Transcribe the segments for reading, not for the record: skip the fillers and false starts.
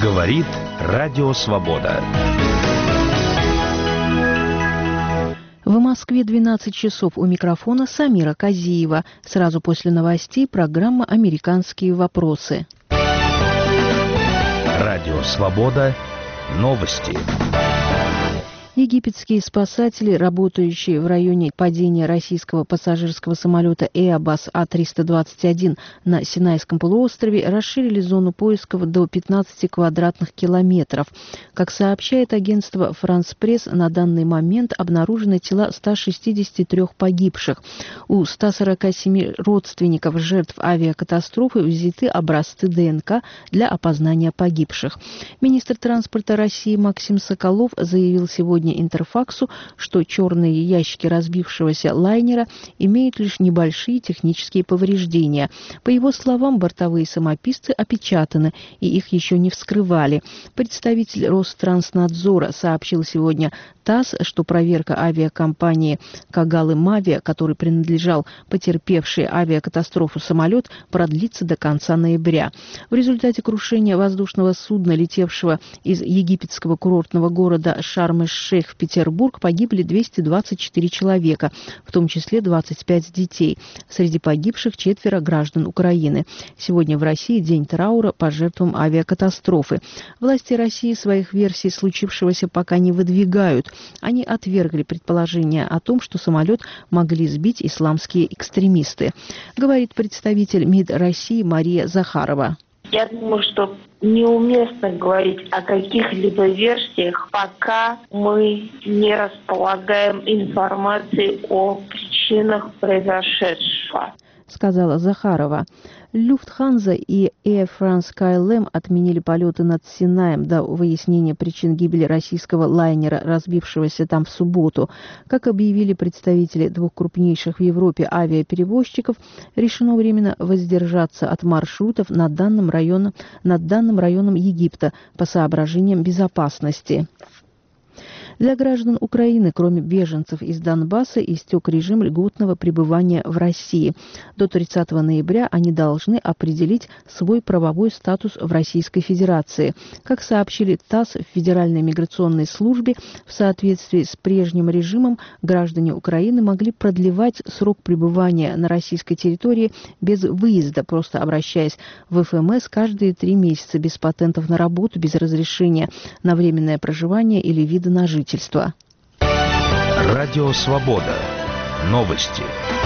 Говорит Радио Свобода. В Москве 12 часов. У микрофона Самира Казиева. Сразу после новостей программа «Американские вопросы». Радио Свобода. Новости. Египетские спасатели, работающие в районе падения российского пассажирского самолета Airbus А321 на Синайском полуострове, расширили зону поисков до 15 квадратных километров. Как сообщает агентство «Франс Пресс», на данный момент обнаружены тела 163 погибших. У 147 родственников жертв авиакатастрофы взяты образцы ДНК для опознания погибших. Министр транспорта России Максим Соколов заявил сегодня Интерфаксу, что черные ящики разбившегося лайнера имеют лишь небольшие технические повреждения. По его словам, бортовые самописцы опечатаны, и их еще не вскрывали. Представитель Ространснадзора сообщил сегодня ТАСС, что проверка авиакомпании «Кагалы-Мавиа», которой принадлежал потерпевший авиакатастрофу самолет, продлится до конца ноября. В результате крушения воздушного судна, летевшего из египетского курортного города Шарм-эль-Шейх в Петербург, погибли 224 человека, в том числе 25 детей. Среди погибших 4 граждан Украины. Сегодня в России день траура по жертвам авиакатастрофы. Власти России своих версий случившегося пока не выдвигают. Они отвергли предположение о том, что самолет могли сбить исламские экстремисты, говорит представитель МИД России Мария Захарова. Я думаю, что неуместно говорить о каких-либо версиях, пока мы не располагаем информацией о причинах произошедшего, сказала Захарова. Люфтханза и Air France-KLM отменили полеты над Синаем до выяснения причин гибели российского лайнера, разбившегося там в субботу. Как объявили представители 2 крупнейших в Европе авиаперевозчиков, решено временно воздержаться от маршрутов над данным районом Египта по соображениям безопасности. Для граждан Украины, кроме беженцев из Донбасса, истек режим льготного пребывания в России. До 30 ноября они должны определить свой правовой статус в Российской Федерации. Как сообщили ТАСС в Федеральной миграционной службе, в соответствии с прежним режимом граждане Украины могли продлевать срок пребывания на российской территории без выезда, просто обращаясь в ФМС каждые 3 месяца без патентов на работу, без разрешения на временное проживание или вида на жительство. Радио Свобода. Новости.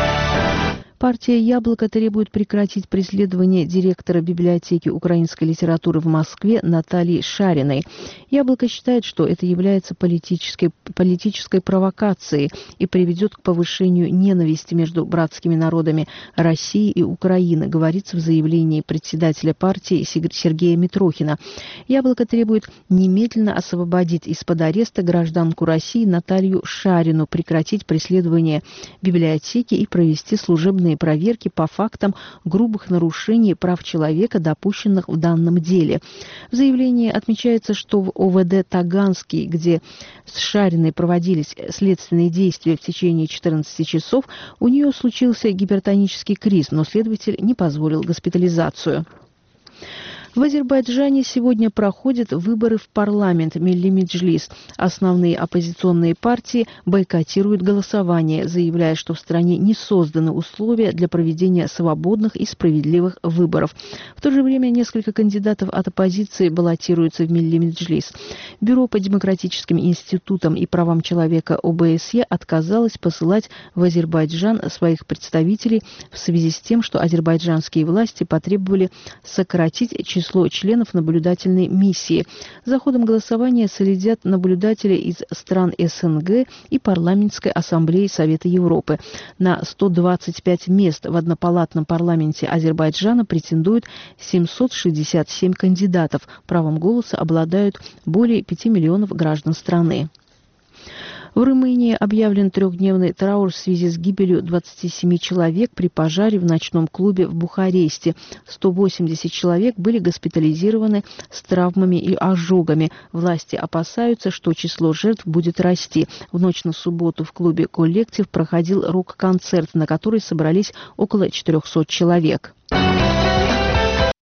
Партия «Яблоко» требует прекратить преследование директора библиотеки украинской литературы в Москве Натальи Шариной. «Яблоко» считает, что это является политической провокацией и приведет к повышению ненависти между братскими народами России и Украины, говорится в заявлении председателя партии Сергея Митрохина. «Яблоко» требует немедленно освободить из-под ареста гражданку России Наталью Шарину, прекратить преследование библиотеки и провести служебные проверки по фактам грубых нарушений прав человека, допущенных в данном деле. В заявлении отмечается, что в ОВД Таганский, где с Шариной проводились следственные действия в течение 14 часов, у нее случился гипертонический криз, но следователь не позволил госпитализацию. В Азербайджане сегодня проходят выборы в парламент Милли Меджлис. Основные оппозиционные партии бойкотируют голосование, заявляя, что в стране не созданы условия для проведения свободных и справедливых выборов. В то же время несколько кандидатов от оппозиции баллотируются в Милли Меджлис. Бюро по демократическим институтам и правам человека ОБСЕ отказалось посылать в Азербайджан своих представителей в связи с тем, что азербайджанские власти потребовали сократить число членов наблюдательной миссии. За ходом голосования следят наблюдатели из стран СНГ и Парламентской ассамблеи Совета Европы. На 125 мест в однопалатном парламенте Азербайджана претендуют 767 кандидатов. Правом голоса обладают более 5 миллионов граждан страны. В Румынии объявлен 3-дневный траур в связи с гибелью 27 человек при пожаре в ночном клубе в Бухаресте. 180 человек были госпитализированы с травмами и ожогами. Власти опасаются, что число жертв будет расти. В ночь на субботу в клубе «Коллектив» проходил рок-концерт, на который собрались около 400 человек.